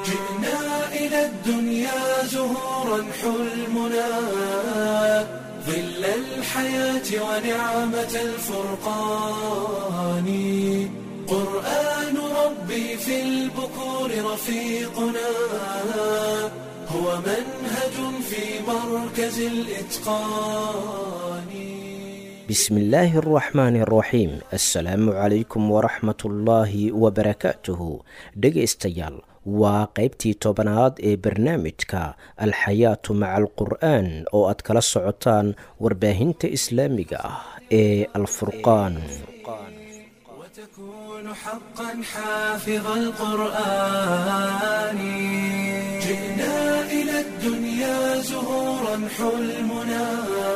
جئنا إلى الدنيا زهورا حلمنا ظل الحياة ونعمة الفرقان قرآن ربي في البكور رفيقنا هو منهج في مركز الإتقان. بسم الله الرحمن الرحيم. السلام عليكم ورحمة الله وبركاته. dhegaystayaal waa qaybtii tobanaad ee barnaamijka alxayaatu maca alqur'aan oo aad kala socotaan warbaahinta islaamiga ah ee alfurqaan. وتكون حقا حافظ القرآن جئنا إلى الدنيا زهورا حلمنا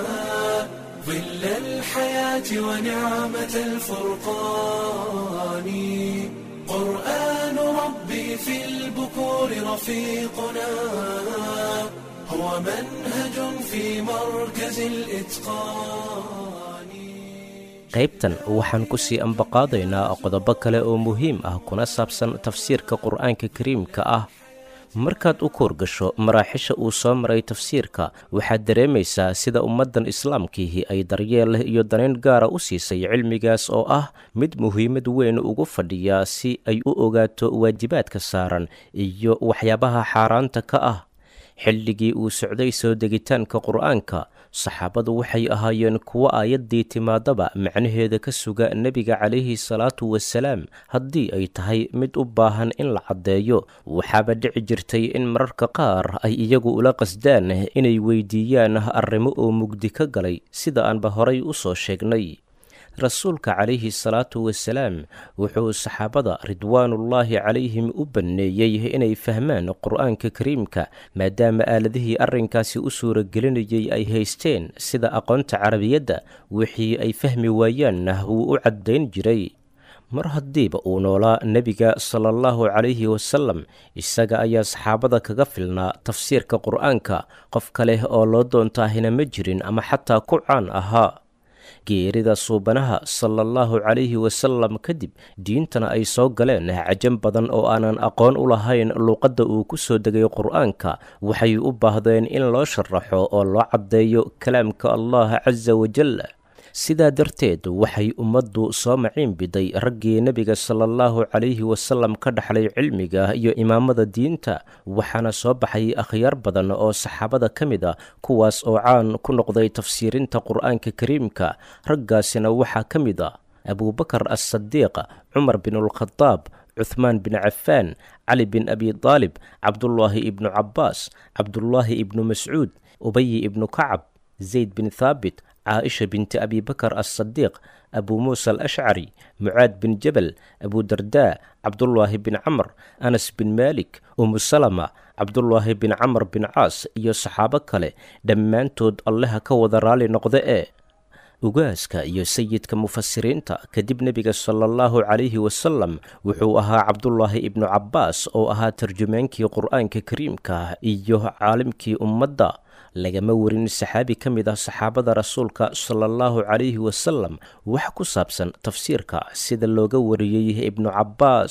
ظل الحياة ونعمة الفرقان قرآن ربي في البكور رفيقنا هو منهج في مركز الإتقان. qaybtan waxaan ku sii ambaqaadaynaa qodobo kale oo muhiim ah kuna saabsan tafsiirka qur'aanka kariimka ah. markaad u koorgasho maraaxisha uu soo maray tafsiirka waxaad dareemaysaa sida ummaddan islaamkiihi ay daryeel iyo danayn gaara u siisay cilmigaas oo ah mid muhiimad weyn ugu fadhiya si ay u ogaato waajibaadka saaran iyo waxyaabaha xaaraanta ka ah. xilligii uu socday soo degitaanka qur'aanka saxaabadu waxay ahaayeen kuwo aayaddii timaadaba macnaheeda ka suga nebiga calayhi salaatu wasalaam haddii ay tahay mid u baahan in la caddeeyo. waxaaba dhici jirtay in mararka qaar ay iyagu ula qasdaan inay weydiiyaan arrimo oo mugdi ka galay sida aanba horay u soo sheegnay. rasuulka calayhi salaatu wasalaam wuxuu saxaabada ridwaanullaahi calayhim u banneeyey inay fahmaan qur'aanka kariimka maadaama aaladihii arrinkaasi u suuragelinayay ay haysteen sida aqoonta carabiyadda. wixii ay fahmi waayaanna wuu u caddayn jiray. mar haddiiba uu noolaa nebiga sala allahu calayhi wasalam isaga ayaa saxaabada kaga filnaa tafsiirka qur'aanka. qof kale oo loo doontaahina ma jirin ama xataa ku caan ahaa. geerida suubanaha sala allahu calayhi wasalam kadib diintana ay soo galeen cajam badan oo aanan aqoon u lahayn luuqadda uu ku soo degay qur'aanka waxay u baahdeen in loo sharaxo oo loo caddeeyo kalaamka allah casa wajal. sidaa darteed waxay ummaddu soo maciin biday raggii nebiga sala allahu calayhi wasalam ka dhaxlay cilmiga iyo imaamada diinta. waxaana soo baxay akhyaar badan oo saxaabada ka mid a kuwaas oo caan ku noqday tafsiirinta qur'aanka kariimka. raggaasina waxaa ka mid a abubakar as-sadiiq, cumar binulkhadaab, cuthmaan bin cafaan, cali bin abi daalib, cabdullaahi ibnu cabbaas, cabdullaahi ibnu mascuud, ubayi ibnu kacab, zayd bin thaabit, caaisha binti abi bakar as-sadiiq, abu muusa alashcari, mucaad bin jabal, abu dardaa, cabdullaahi bin camr, anas bin maalik, umu salama, cabdullaahi bin camr bin caas iyo saxaabo kale dhammaantood allaha ka wada raali noqda ee. ugaaska iyo sayidka mufasiriinta kadib nebiga sala allahu calayhi wasalam wuxuu ahaa cabdullaahi ibnu cabbaas oo ahaa tarjumaankii qur'aanka kariimka iyo caalimkii ummadda. lagama warin saxaabi ka mid ah saxaabada rasuulka sala allahu calayhi wasalam wax ku saabsan tafsiirka sida looga wariyey ibnu cabbaas.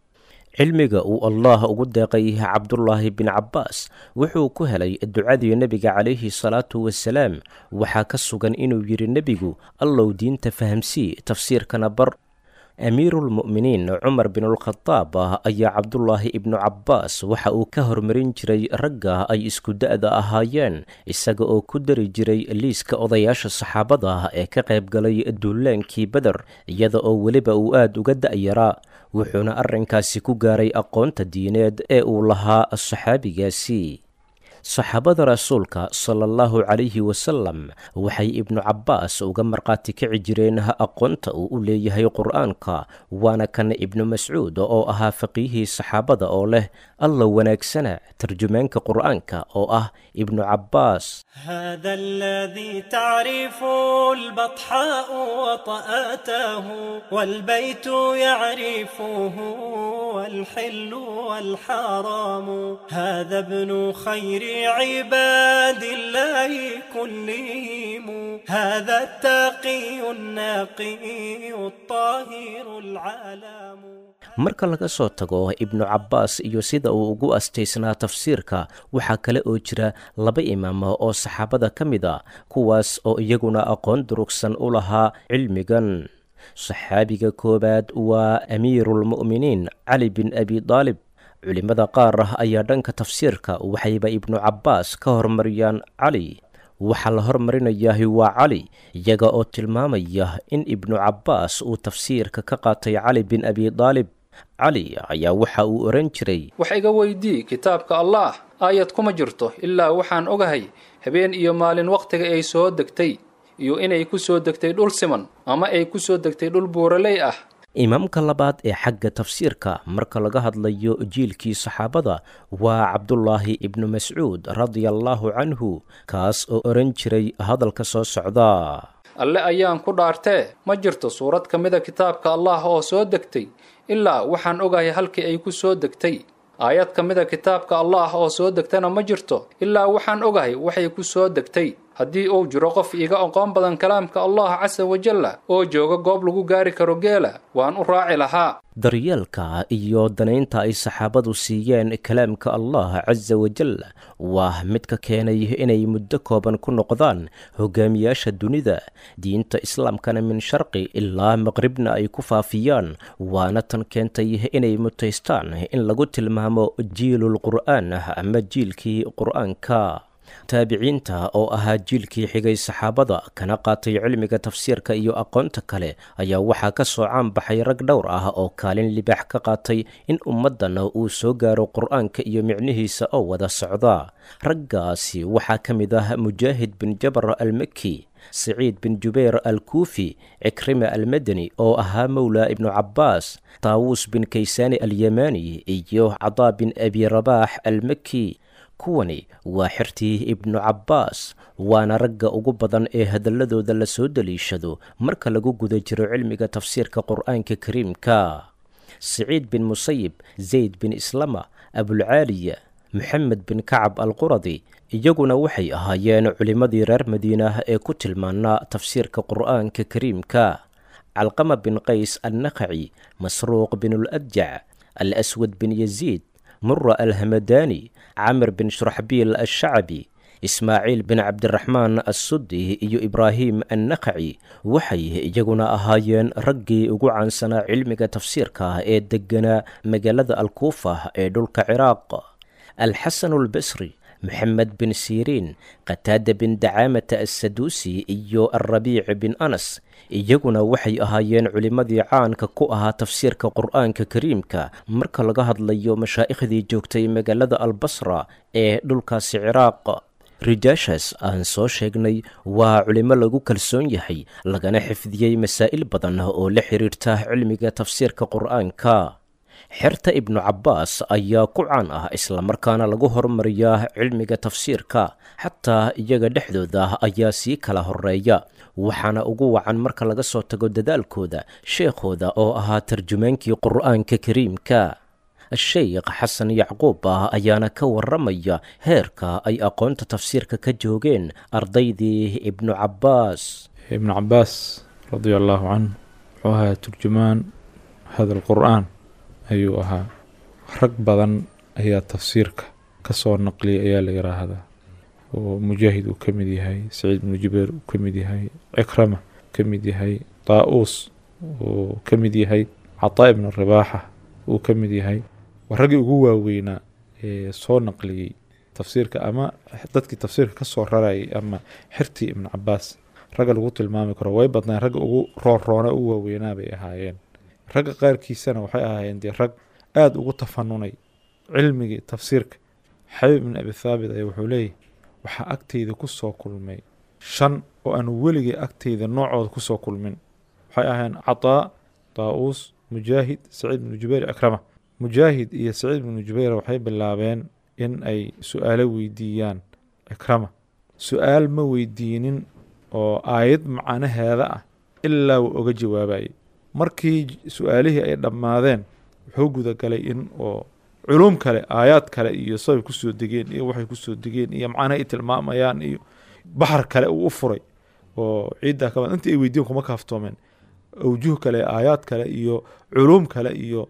cilmiga uu allah ugu deeqay cabdullaahi bin cabbaas wuxuu ku helay ducadii nebiga calayhi salaatu wasalaam. waxaa ka sugan inuu yidhi nebigu allow diinta fahamsii tafsiirkana bar. amiiruulmu'miniin cumar binulkhadaab ayaa cabdullaahi ibnu cabbaas waxa uu ka hormarin jiray ragga ay isku da'da ahaayeen isaga oo ku dari jiray liiska odayaasha saxaabada ee ka qayb galay duulaankii beder iyada oo weliba uu aad uga da'yaraa. wuxuuna arrinkaasi ku gaaray aqoonta diineed ee uu lahaa saxaabigaasi. saxaabada rasuulka sala allahu calayhi wasalam waxay ibnu cabbaas uga markhaati kici jireen aqoonta uu u leeyahay qur'aanka. waana kan ibnu mascuud oo ahaa faqiihii saxaabada oo leh alla wanaagsana tarjumaanka qur'aanka oo ah ibnu cabbaas. هذا الذي تعرف البطحاء وطأته والبيت يعرفه والحل والحرام هذا ابن خير عباد الله كلهم هذا التقي النقي الطاهر العالم. marka laga soo tago ibnu cabbaas iyo sida uu ugu astaysnaa tafsiirka waxaa kale oo jira laba imaam oo saxaabada ka mid a kuwaas oo iyaguna aqoon durugsan u lahaa cilmigan. saxaabiga koowaad waa amiiruulmu'miniin cali bin abi daalib. culimmada qaar ayaa dhanka tafsiirka waxayba ibnu cabbaas ka hormariyaan cali. waxaa la hormarinayaa waa cali, iyaga oo tilmaamaya in ibnu cabbaas uu tafsiirka ka qaatay cali bin abi daalib. cali ayaa waxa uu odhan jiray, wax iga weydii kitaabka allaah aayad kuma jirto ilaa waxaan ogahay habeen iyo maalin wakhtiga ay soo degtay iyo inay ku soo degtay dhul siman ama ay ku soo degtay dhul buuraley ah. imaamka labaad ee xagga tafsiirka marka laga hadlayo jiilkii saxaabada waa cabdullaahi ibnu mascuud radiallaahu canhu, kaas oo odhan jiray hadalka soo socda: alle ayaan ku dhaartee ma jirto suurad ka mida kitaabka allah oo soo degtay ilaa waxaan ogahay halkii ay ku soo degtay. aayad ka mida kitaabka allah oo soo degtana ma jirto ilaa waxaan ogahay waxay ku soo degtay. haddii uu jiro qof iiga aqoon badan kalaamka allah casa wajalla oo jooga goob lagu gaari karo geela, waan u raaci lahaa. daryeelka iyo danaynta ay saxaabadu siiyeen kalaamka allah casa wajal waa mid ka keenay inay muddo kooban ku noqdaan hogaamiyaasha dunida, diinta islaamkana min sharqi ilaa maqribna ay ku faafiyaan, waana tan keentay inay mutaystaan in lagu tilmaamo jiilul qur'aan ama jiilkii qur'aanka. taabiciinta oo ahaa jiilkii xigay saxaabada kana qaatay cilmiga tafsiirka iyo aqoonta kale ayaa waxaa ka soo caanbaxay rag dhowr ah oo kaalin libaax ka qaatay in ummaddan uu soo gaaro qur'aanka iyo micnihiisa oo wada socda. raggaasi waxaa ka mid ah mujaahid bin jabar almaki, saciid bin jubayr alkuufi, cikrima almadani oo ahaa mowlaa ibnu cabbaas, taawuus bin kaysaani alyamaani iyo cadaa bin abi rabaax almaki. kuwani waa xirtii ibnu cabbaas, waana ragga ugu badan ee hadalladooda la soo daliishado marka lagu guda jiro cilmiga tafsiirka qur'aanka kariimka. saciid bin musayib, zayd bin islama, abulcaaliya, moxamed bin kacab alquradi iyaguna waxay ahaayeen culimmadii reer madiina ee ku tilmaanaa tafsiirka qur'aanka kariimka. calqama bin qays annaqaci, masruuq bin uladjac, alaswad bin yaziid, mura alhamadaani, camir bin shuraxbiil alshacbi, ismaaciil bin cabdiraxmaan assudi iyo ibraahim annaqaci waxay iyaguna ahaayeen raggii ugu caansanaa cilmiga tafsiirka ee degganaa magaalada alkuufa ee dhulka ciraaq. alxasanu albasri, moxamed bin siriin, qataada bin dacaamata assaduusi iyo alrabiic bin anas iyaguna waxay ahaayeen culimmadii caanka ku ahaa tafsiirka qur'aanka kariimka marka laga hadlayo mashaaikhdii joogtay magaalada albasra ee dhulkaasi ciraaq. rijaashaas aan soo sheegnay waa culimo lagu kalsoon yahay lagana xifdiyey masaa'il badan oo la xiriirta cilmiga tafsiirka qur'aanka. xerta ibnu cabbaas ayaa ku caan ah islamarkaana lagu horumariyaa cilmiga tafsiirka, xataa iyaga dhexdooda ayaa sii kala horeeya, waxaana ugu wacan marka laga soo tago dadaalkooda sheekhooda oo ahaa tarjumaankii qur'aanka kariimka. sheekh xasan yacquub ayaana ka waramaya heerka ay aqoonta tafsiirka ka joogeen ardaydii ibnu cabbaas. ibnu cabbaas radia allaahu canhu wuxuu ahaa turjumaan hada alqur'aan ayuu ahaa. rag badan ayaa tafsiirka ka soo naqliyay ayaa la yidhaahdaa, oo mujaahid uu ka mid yahay, saciid ibnu jubayr uu ka mid yahay, cikrama ka mid yahay, taa'uus uu ka mid yahay, cataa ibnu ribaaxa uu ka mid yahay. waa raggii ugu waaweynaa ee soo naqliyey tafsiirka ama dadkii tafsiirka ka soo rarayay ama xirtii ibnu cabbaas. ragga lagu tilmaami karo way badnaan, ragga ugu rooroona u waaweynaa bay ahaayeen. ragga qaarkiisana waxay ahaayeen dee rag aada ugu tafanunay cilmigii tafsiirka. xabiib ibn abi thaabit ayaa wuxuu leeyahy waxaa agteyda ku soo kulmay 5 oo aan weligii agteyda noocooda ku soo kulmin. waxay ahaayeen cataa, taa'uus, mujaahid, saciid ibnu jubayr, cikrama. mujaahid iyo saciid ibnu jubayr waxay bilaabeen in ay su-aalo weydiiyaan cikrama. su-aal ma weydiinin oo aayad macanaheeda ah ilaa uu oga jawaabayay. markii su-aalihii ay dhammaadeen wuxuu gudagalay in oo culuum kale, aayaad kale iyo sabay kusoo degeen iyo waxay kusoo degeen iyo macnaha ay tilmaamayaan iyo baxar kale uu u furay oo ciiddaa ka intii ay weydiiyeen kuma kaaftoomeen. awjuh kale, aayaad kale iyo culuum kale iyo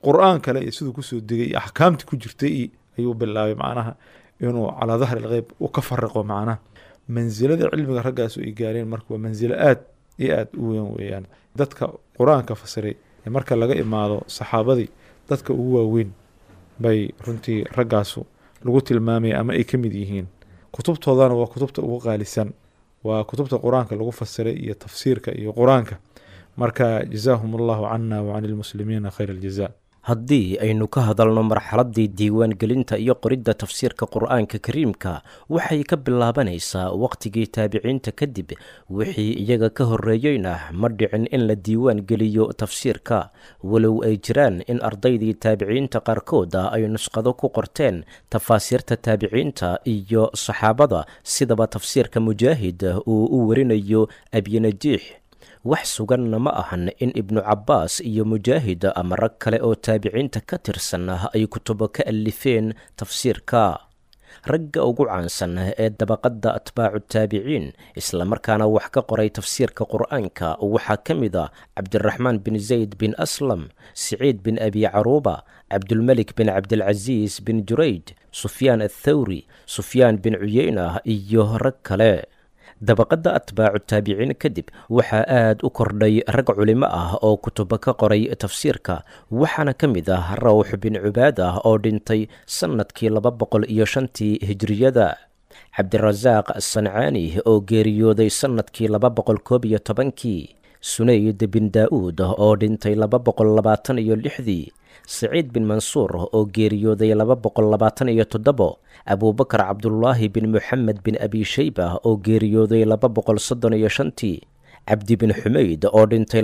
qur'aan kale iyo siduu kusoo degay iyo axkaamtii ku jirtay ayuu bilaabay macnaha inuu calaa dahri algheyb u ka fariqo macnaha mansilada cilmiga raggaas ay gaareen marka waa mansilo aad iyo aad u weyn weeyaan. dadka qur-aanka fasiray ee marka laga imaado saxaabadii dadka ugu waaweyn bay runtii raggaasu lagu tilmaamaya ama ay ka mid yihiin. kutubtoodana waa kutubta ugu qaalisan, waa kutubta qur-aanka lagu fasiray iyo tafsiirka iyo qur-aanka. marka jazaahum allahu cana wa can ilmuslimiina khayr aljaza. haddii aynu ka hadalno marxaladdii diiwaangelinta iyo qoridda tafsiirka qur'aanka kariimka, waxay ka bilaabanaysaa wakhtigii taabiciinta kadib. wixii iyaga ka horreeyeyna ma dhicin in la diiwaan geliyo tafsiirka, walow ay jiraan in ardaydii taabiciinta qaarkooda ay nusqado ku qorteen tafaasiirta taabiciinta iyo saxaabada, sidaba tafsiirka mujaahid uu u warinayo abyinajiix. wax suganna ma ahan in ibnu cabbaas iyo mujaahid ama rag kale oo taabiciinta ka tirsan ay kutubo ka alifeen tafsiirka. ragga ugu caansan ee dabaqadda atbaacu taabiciin islamarkaana wax ka qoray tafsiirka qur'aanka waxaa ka mid a cabdiraxmaan bin zayd bin aslam, siciid bin abi caruuba, cabdulmelik bin cabdilcasiis bin jurayd, sufyaan athawri, sufyaan bin cuyeyna iyo rag kale. dabaqadda atbaacu taabiciin kadib waxaa aad u kordhay rag culimo ah oo kutubo ka qoray tafsiirka, waxaana ka mid ah rawx bin cubaada oo dhintay sannadkii 205 hijriyada, cabdirasaaq asancaani oo geeriyooday sannadkii 211, sunayd bin daa'uud oo dhintay 226, saciid bin mansuur oo geeriyooday 227, abubakar cabdulaahi bin moxamed bin abi shayba oo geeriyooday 235, cabdi bin xumayd oo dhintay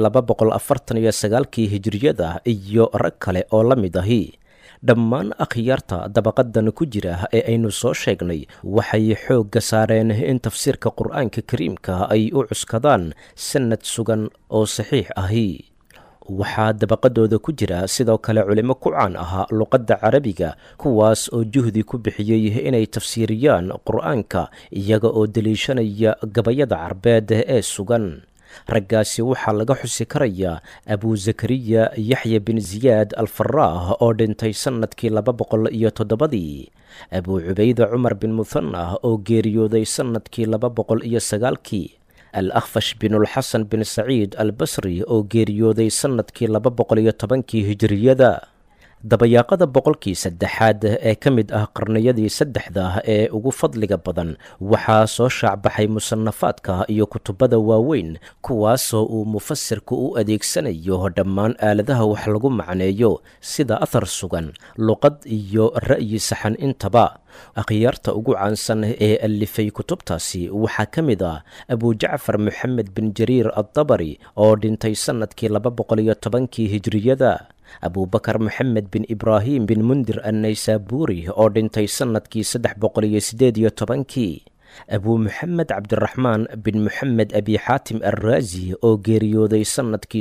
249 hijriyada iyo rag kale oo la mid ahi. dhammaan akhyaarta dabaqadan ku jira ee aynu soo sheegnay waxay xoogga saareen in tafsiirka qur'aanka kariimka ay u cuskadaan sanad sugan oo saxiix ahi. waxaa dabaqadooda ku jira sidoo kale culimo ku caan ahaa luqadda carabiga, kuwaas oo juhdi ku bixiyey inay tafsiiriyaan qur'aanka iyaga oo deliishanaya gabayada carbeed ee sugan. raggaasi waxaa laga xusi karayaa abu zakariya yaxya bin ziyaad alfaraah oo dhintay sannadkii 207, abu cubayda cumar bin muhanah oo geeriyooday sannadkii 209, al-akhfash bin ulxasan bin saciid albasri oo geeriyooday sannadkii 210 hijriyada. dabayaaqada boqolkii saddexaad ee ka mid ah qarniyadii saddexda ee ugu fadliga badan waxaa soo shaacbaxay musanafaadka iyo kutubada waaweyn, kuwaasoo uu mufasirku u adeegsanayo dhammaan aaladaha wax lagu macneeyo sida athar sugan, luqad iyo ra'yi saxan intaba. akhyaarta ugu caansan ee alifay kutubtaasi waxaa ka mid ah abu jacfar moxamed bin jariir addabari oo dhintay sannadkii 210 hijriyada, abubakar moxamed bin ibraahim bin mundir annaysaabuuri oo dhintay sannadkii 318, abu moxamed cabdiraxmaan bin moxamed abi xaatim arraazi oo geeriyooday sannadkii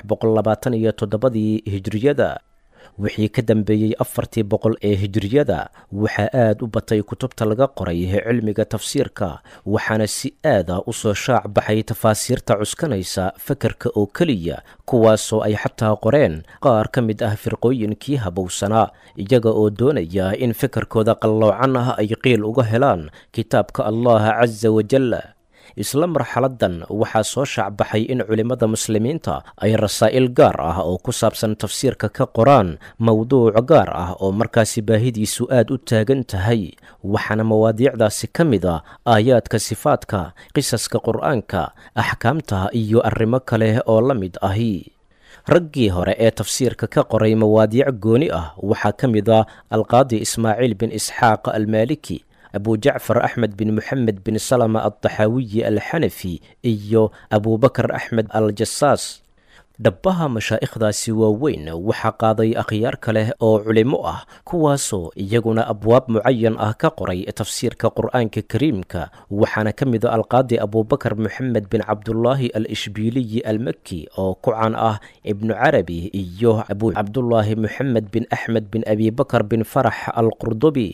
327 hijriyada. wixii ka dambeeyey 400 ee hijriyada waxaa aad u batay kutubta laga qoray cilmiga tafsiirka, waxaana si aada u soo shaac baxay tafaasiirta cuskanaysa fakarka oo keliya, kuwaasoo ay xataa qoreen qaar ka mid ah firqooyinkii habowsanaa iyaga oo doonaya in fakarkooda qalloocan ah ay qiil uga helaan kitaabka allah casa wajalla. isla marxaladan waxaa soo shaacbaxay in culimmada muslimiinta ay rasaa'il gaar ah oo ku saabsan tafsiirka ka qoraan mowduuc gaar ah oo markaasi baahidiisu aad u taagan tahay, waxaana mawaadiicdaasi ka mid a aayaadka sifaadka, qisaska qur'aanka, axkaamta iyo arrimo kale oo la mid ahi. raggii hore ee tafsiirka ka qoray mawaadiic gooni ah waxaa ka mid a alqaadi ismaaciil bin isxaaq almaaliki, abu jacfar axmed bin moxamed bin salama altaxaawiyi alxanafi iyo abubakar axmed aljasaas. dhabbaha mashaa'ikhdaasi waaweyn waxaa qaaday akhyaar kale oo culimo ah, kuwaasoo iyaguna abwaab mucayan ah ka qoray tafsiirka qur'aanka kariimka, waxaana ka mid a alqaadi abubakar moxamed bin cabdulaahi al-ishbiiliyi almaki oo ku caan ah ibnu carabi, iyo abu cabdulaahi moxamed bin axmed bin abibakar bin farax alqurdubi.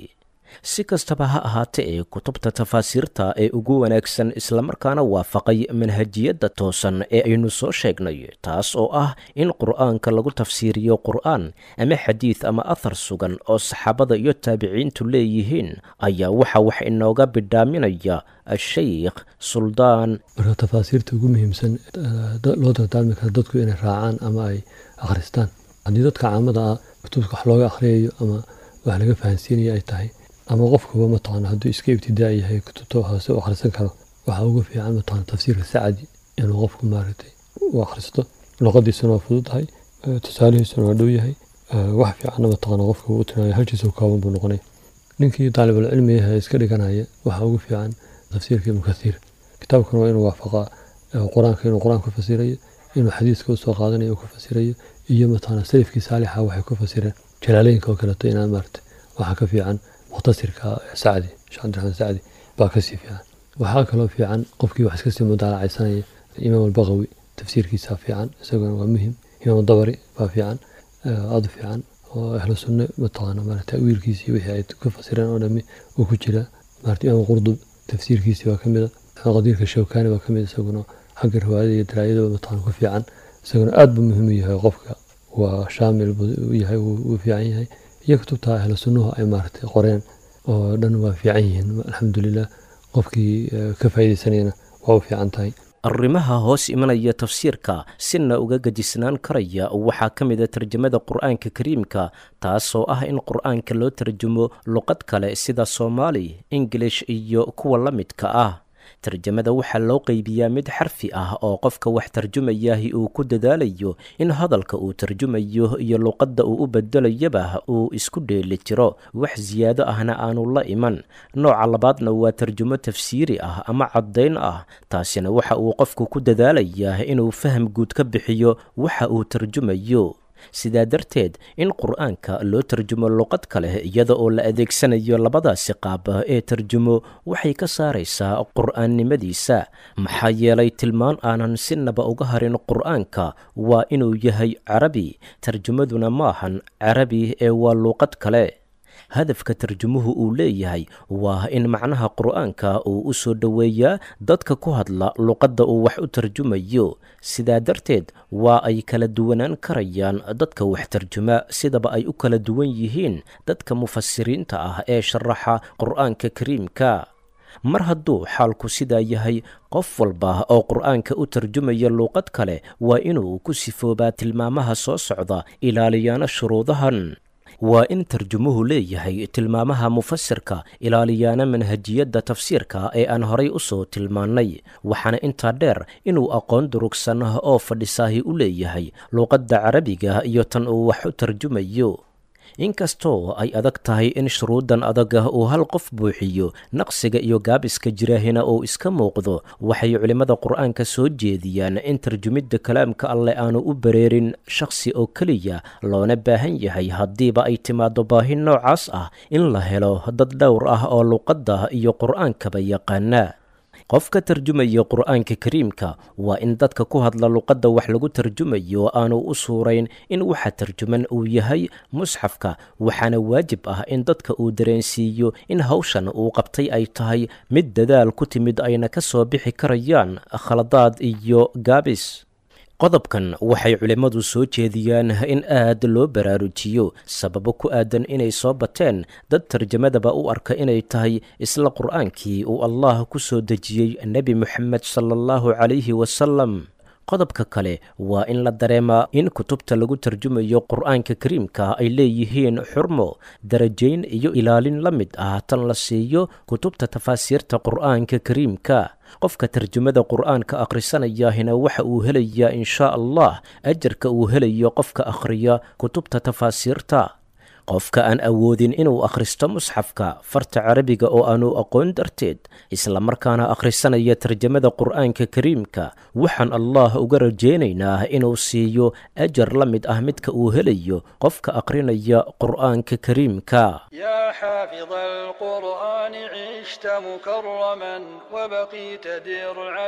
si kastaba ha ahaatee ee kutubta tafaasiirta ee ugu wanaagsan islamarkaana waafaqay manhajiyadda toosan ee aynu soo sheegnay taas oo ah in qur'aanka lagu tafsiiriyo qur'aan ama xadiid ama athar sugan oo saxaabada iyo taabiciintu leeyihiin ayaa wax inooga bidhaaminaya ashaykh suldaan. marka tafaasiirta ugu muhiimsan loo dardaarmi kara dadku inay raacaan ama ay akhristaan haddii dadka caamada ah kutubka wax looga akhriyayo ama wax laga fahansiinayo ay tahay ama qofkuba mataqaana hadduu iska ibtidaa yahay kutubta hoose u akhrisan karo waxaa ugu fiican mataqaana tafsiirka sacadi inuu qofku maaragtay u akhristo luqadiisuna waa fududahay tusaalihiisuna waa dhow yahay wax fiicanna mataqaana qofku u tinayo halkiisa u kooban buu noqonaya ninkii daalibul cilmi yahay iska dhiganaya waxaa ugu fiican tafsiirka ibnu kathiir kitaabkuna waa inuu waafaqaa qur-aanka inuu qur-aan ku fasirayo inuu xadiiska usoo qaadanayo ku fasirayo iyo mataqaana salafkii saalixa waxay ku fasireen jalaaleynka oo kaleeto inaan maaragtay waxaa ka fiican mukhtasirka sacdi sheekh cabdiraxmaan sacdi baa kasii fiican waxaa kaloo fiican qofkii wax iska sii mudaalacaysanaya imaam albaqawi tafsiirkiisa fiican isaguna waa muhim imaam dabari baa fiican aad u fiican oo ahlu sunne mataqaana maaragtay ta'wiilkiisii wixii ay ku fasireen oo dhami uu ku jira maaragtay imaam qurdub tafsiirkiisii waa ka mid ah qadiirka shawkaani waa ka mid isaguna xagga riwaayada iyo daraayadaba mataqaana ku fiican isaguna aad buu muhiim u yahay qofka waa shaamil buu yahay wuu fiican yahay iyo kutubta ahlu sunnuhu ay maaragtay qoreen oo dhan waa fiican yihiin alxamdulilah qofkii ka faa'iidaysanayana waa u fiican tahay. arrimaha hoos imanaya tafsiirka sina uga gajisnaan karaya waxaa ka mid a tarjamada qur'aanka kariimka taasoo ah in qur'aanka loo tarjumo luqad kale sida soomaali ingilish iyo kuwa la midka ah. tarjamada waxaa loo qaybiyaa mid xarfi ah oo qofka wax tarjumayahi uu ku dadaalayo in hadalka uu tarjumayo iyo luqadda uu u bedelayaba uu isku dheeli jiro wax siyaado ahna aanu la iman. nooca labaadna waa tarjumo tafsiiri ah ama caddayn ah taasina waxa uu qofku ku dadaalayaa inuu faham guud ka bixiyo waxa uu tarjumayo. sidaa darteed in qur'aanka loo tarjumo luqad kale iyada oo la adeegsanayo labadaasi qaab ee tarjumo waxay ka saaraysaa qur'aannimadiisa maxaa yeelay tilmaan aanan sinaba uga harin qur'aanka waa inuu yahay carabi tarjumaduna maahan carabi ee waa luqad kale. hadafka tarjumuhu uu leeyahay waa in macnaha qur'aanka uu u soo dhoweeyaa dadka ku hadla luqadda uu wax u tarjumayo. sidaa darteed waa ay kala duwanaan karayaan dadka wax tarjuma sidaba ay u kala duwan yihiin dadka mufasiriinta ah ee sharaxa qur'aanka kariimka. mar hadduu xaalku sidaa yahay qof walba oo qur'aanka u tarjumaya luuqad kale waa inuu ku sifoobaa tilmaamaha soo socda ilaaliyaana shuruudahan. waa in tarjumuhu leeyahay tilmaamaha mufasirka ilaaliyaana manhajiyadda tafsiirka ee aan horay u soo tilmaannay waxaana intaa dheer inuu aqoon durugsan oo fadhisaahi u leeyahay luuqadda carabiga iyo tan uu wax u tarjumayo. inkastoo ay adag tahay in shuruuddan adag uu hal qof buuxiyo naqsiga iyo gaabiska jiraahina uu iska muuqdo waxay culimmada qur'aanka soo jeediyaan in tarjumidda kalaamka alleh aanu u bareerin shakhsi oo keliya loona baahan yahay haddiiba ay timaaddo baahi noocaas ah in la helo dad dhowr ah oo luqadda iyo qur'aankaba yaqaana. qofka tarjumaya qur'aanka kariimka waa in dadka ku hadla luqadda wax lagu tarjumayo aanu u suurayn in waxa tarjuman uu yahay musxafka waxaana waajib ah in dadka uu dareensiiyo in hawshan uu qabtay ay tahay mid dadaal ku timid ayna ka soo bixi karayaan khaladaad iyo gaabis. qodobkan waxay culimmadu soo jeediyaan in aad loo baraarujiyo sababo ku aadan inay soo bateen dad tarjamadaba u arka inay tahay isla qur'aankii uu allah ku soo dejiyey nebi moxamed sala allahu calayhi wasalam. qodobka kale waa in la dareemaa in kutubta lagu tarjumayo qur'aanka kariimka ay leeyihiin xurmo darajayn iyo ilaalin la mid ah tan la siiyo kutubta tafaasiirta qur'aanka kariimka. qofka tarjumada qur'aanka akhrisanayahina waxa uu helayaa inshaa allah ajarka uu helayo qofka akhriya kutubta tafaasiirta. qofka aan awoodin inuu akhristo musxafka farta carabiga oo aanu aqoon darteed islamarkaana akhrisanaya tarjamada qur'aanka kariimka waxaan allah uga rajaynaynaa inuu siiyo ajar la mid ah midka uu helayo qofka akhrinaya qur'aanka kariimka. يا حافظ القرآن عشت مكرما وبقيت درعا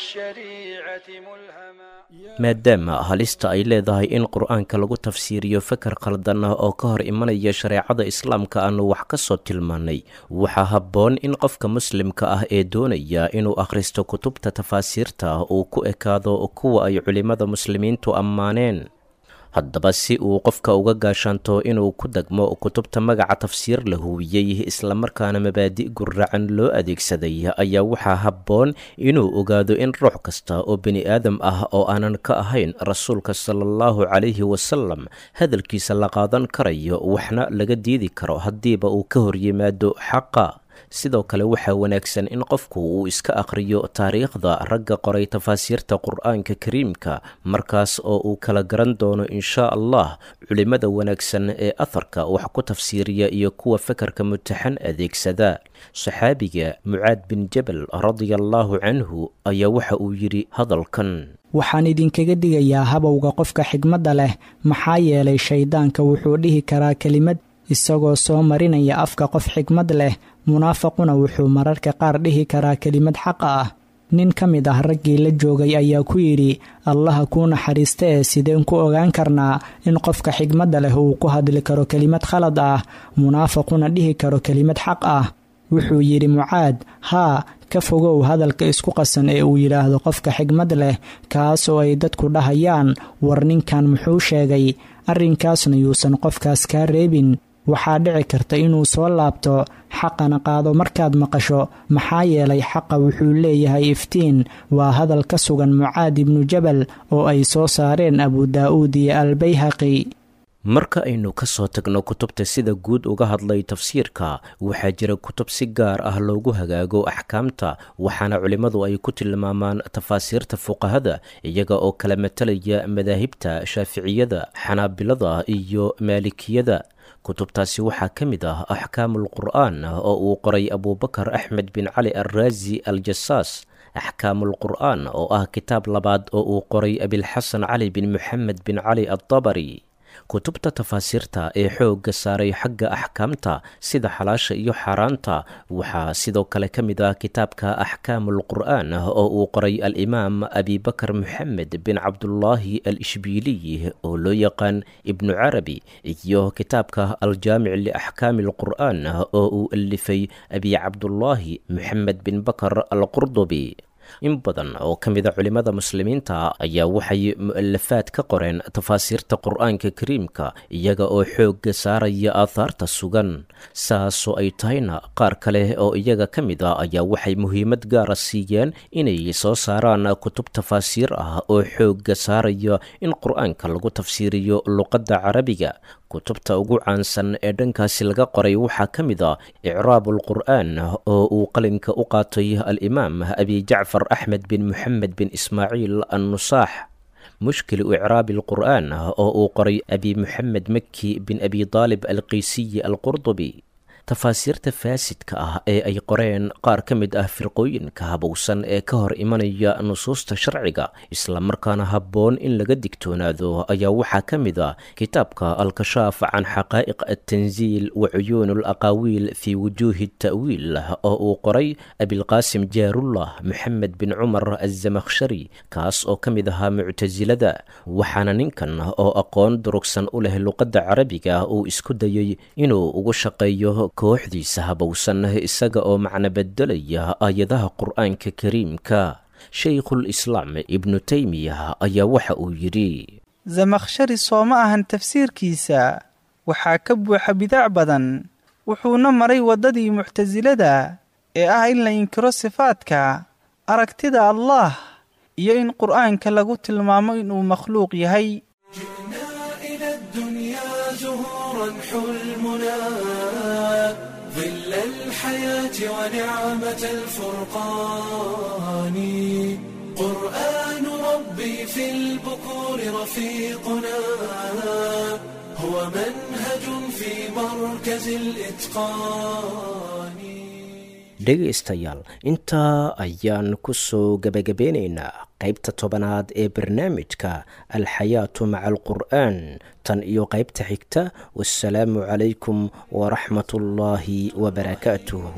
للشريعة ملهما. maadaama halista ay leedahay in qur'aanka lagu tafsiiriyo fakar khaldan oo ka hor iman imanaya shareecada islaamka aanu wax ka soo tilmaannay waxaa habboon in qofka muslimka ah ee doonaya inuu akhristo kutubta tafaasiirta uu ku ekaado kuwa ay culimmada muslimiintu ammaaneen. haddaba si uu qofka uga gaashaanto inuu ku degmo kutubta magaca tafsiir la huwiyey islamarkaana mabaadi' guracan loo adeegsaday ayaa waxaa habboon inuu ogaado in ruux kasta oo bini aadam ah oo aanan ka ahayn rasuulka salaallahu calayhi wasalam hadalkiisa la qaadan karayo waxna laga diidi karo haddiiba uu ka hor yimaado xaqa. sidoo kale waxaa wanaagsan in qofku uu iska akhriyo taariikhda ragga qoray tafaasiirta qur'aanka kariimka markaas oo uu kala garan doono inshaa allah culimmada wanaagsan ee aharka wax ku tafsiiriya iyo kuwa fakarka mutaxan adeegsada. saxaabiga mucaad bin jabal radiallaahu canhu ayaa waxa uu yidhi hadalkan: waxaan idinkaga digayaa habowga qofka xigmadda leh, maxaa yeelay shayddaanka wuxuu dhihi karaa kelimad isagoo soo marinaya afka qof xigmad leh, munaafaquna wuxuu mararka qaar dhihi karaa kelimad xaqa ah. nin ka mid ah raggii la joogay ayaa ku yidhi, allaha kuu naxariista ee sideen ku ogaan karnaa in qofka xigmadda leh uu ku hadli karo kelimad khalad ah, munaafaquna dhihi karo kelimad xaq ah? wuxuu yidhi mucaad, haa, ka fogow hadalka isku qasan ee uu yidhaahdo qofka xigmad leh, kaas oo ay dadku dhahayaan war ninkan muxuu sheegay, arrinkaasna yuusan qofkaas kaa reebin. waxaa dhici karta inuu soo laabto, xaqana qaado markaad maqasho, maxaa yeelay xaqa wuxuu leeyahay iftiin. waa hadal ka sugan mucaad ibnu jabal oo ay soo saareen abu daa'uud iyo albayhaqi. marka aynu ka soo tagno kutubta sida guud uga hadlay tafsiirka, waxaa jira kutub si gaar ah loogu hagaago axkaamta, waxaana culimmadu ay ku tilmaamaan tafaasiirta fuqahada iyaga oo kala matalaya madaahibta shaaficiyada, xanaabilada iyo maalikiyada. kutubtaasi waxaa ka mid ah axkaamul qur'aan oo uu qoray abubakar axmed bin cali alraazi aljasaas, axkaamul qur'aan oo ah kitaab labaad oo uu qoray abilxasan cali bin moxamed bin cali adabari. kutubta tafaasiirta ee xoogga saaray xagga axkaamta sida xalaasha iyo xaaraanta waxaa sidoo kale ka mid ah kitaabka axkaamul qur'aan oo uu qoray alimaam abibakar moxamed bin cabdullaahi al ishbiiliy oo loo yaqaan ibnu carabi, iyo kitaabka aljaamic liaxkaami alqur'aan oo uu alifay abi cabdullaahi moxamed bin bakar alqurdubi. in badan oo ka mid a culimmada muslimiinta ayaa waxay mu'alafaad ka qoreen tafaasiirta qur'aanka kariimka iyaga oo xoogga saaraya aahaarta sugan. saasoo ay tahayna qaar kale oo iyaga ka mid a ayaa waxay muhiimad gaara siiyeen inay soo saaraan kutub tafaasiir ah oo xoogga saaraya in qur'aanka lagu tafsiiriyo luqadda carabiga. kutubta ugu caansan ee dhankaasi laga qoray waxaa ka mid a icraabul qur'aan oo uu qalinka u qaatay alimaam abi jacfar axmed bin moxamed bin ismaaciil annusaax, mushkilu icraabi alqur'aan oo uu qoray abi moxamed maki bin abi daalib alqiisiyi alqurdubi. tafaasiirta faasidka ah ee ay qoreen qaar ka mid ah firqooyinka habowsan ee ka hor imanaya nusuusta sharciga islamarkaana habboon in laga digtoonaado ayaa waxaa ka mid ah kitaabka alkashaaf can xaqaa'iq altanziil wa cuyuun alaqaawiil fii wujuuhi ta'wiil oo uu qoray abilqaasim jaarullah moxamed bin cumar azamakhshari, kaas oo ka mid ahaa muctasilada. waxaana ninkan oo aqoon durugsan u leh luqadda carabiga uu isku dayey inuu ugu shaqeeyo kooxdiisa habowsan isaga oo macno bedelaya aayadaha qur'aanka kariimka. shaykhul islaam ibnu taymiya ayaa waxa uu yidhi, zamakhshari soo ma ahan tafsiirkiisa, waxaa ka buuxa bidaac badan, wuxuuna maray waddadii muctasilada ee ah in la inkiro sifaadka, aragtida allah, iyo in qur'aanka lagu tilmaamo inuu makhluuq yahay. ونعمة الفرقان قرآن ربي في البكور رفيقنا هو منهج في مركز الإتقان. dhegaystayaal, intaa ayaan ku soo gebagabeynaynaa qaybta 10aad ee barnaamijka alxayaatu maca alqur'aan. tan iyo qaybta xigta, wassalaamu calaykum waraxmatullaahi wabarakaatuhu.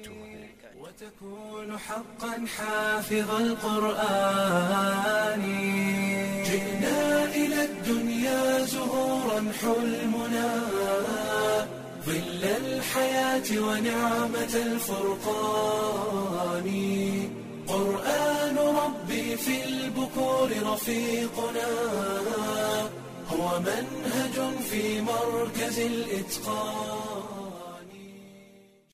وتكون حقا حافظ القرآن جئنا إلى الدنيا زهورا حلمنا ظل الحياة ونعمة الفرقان قرآن ربي في البكور رفيقنا هو منهج في مركز الإتقان